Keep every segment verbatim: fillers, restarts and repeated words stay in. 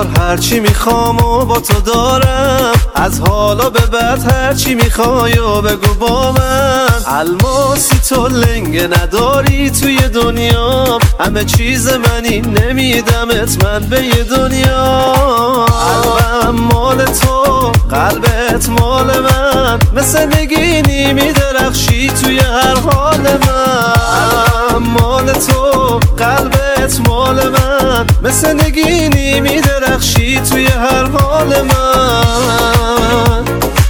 بیار هرچی میخوام و با تو دارم، از حالا به بعد هرچی میخوای و بگو با من. الماسی تو لنگه نداری توی دنیا، همه چیز منی نمیدمت من به یه دنیا. قلبم مال تو قلبت مال من، مثل نگینی میدرخشی توی هر حال من. مال تو قلبت مال من، مثل نگینی میدرخشی توی هر حال من.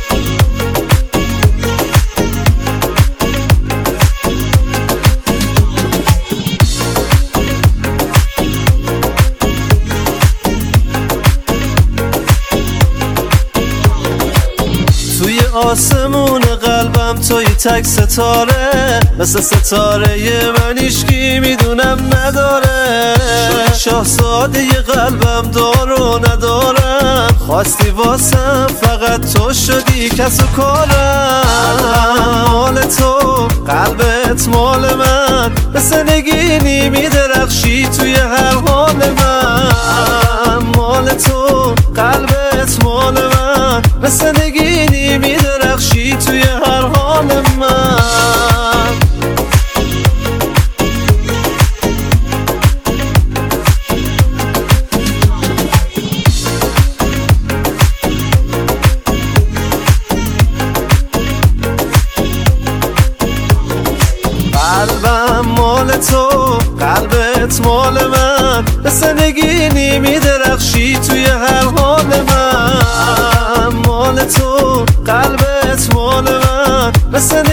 توی آسمون قلبم توی تک ستاره، مثل ستاره من هیچکی میدونم نداره. شدی شاهزاده قلبم دارو ندارم، خواستی واسم فقط تو شدی کس و کارم. مال تو قلبت مال من، مثل نگینی میدرخشی توی هر حال من. مال تو قلبت مال من، مثل نگینی میدرخشی توی هر حال من. قلبم مال تو قلبت مال من، مثل نگینی میدرخشی توی هر حال من. مال تو قلبت مال من، مثل